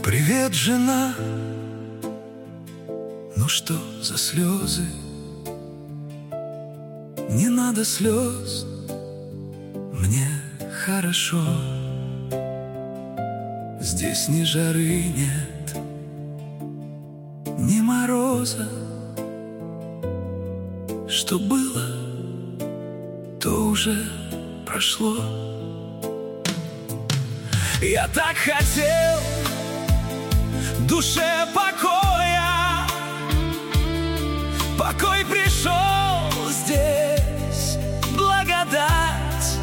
Привет, жена. Ну что за слезы? Не надо слез, мне хорошо. Здесь ни жары нет, ни мороза. Что было, то уже прошло. Я так хотел душе покоя. Покой пришел здесь, благодать.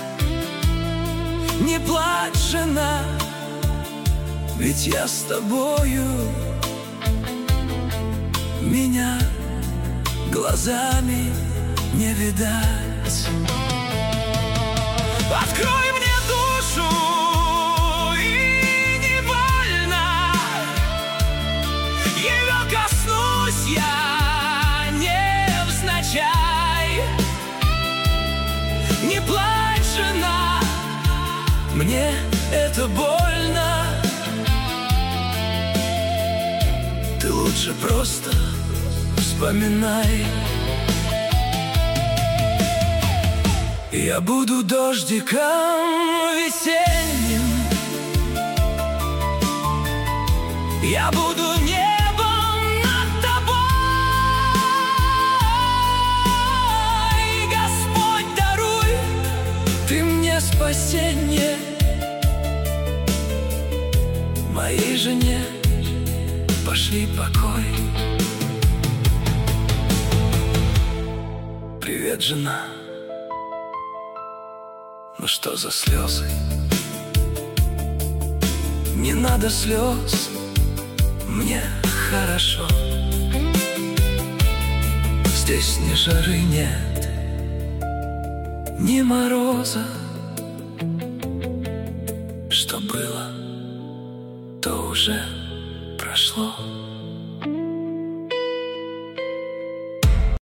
Не плачь, жена, ведь я с тобою. Меня глазами не видать. Открой мне душу, и не больно. Ее коснусь я невзначай. Не плачь, жена, мне это больно. Ты лучше просто вспоминай. Я буду дождиком весенним, я буду небом над тобой. Господь, даруй ты мне спасенье. Моей жене пошли покой. Привет, жена. Ну что за слезы? Не надо слез, мне хорошо. Здесь ни жары нет, ни мороза. Что было, то уже прошло.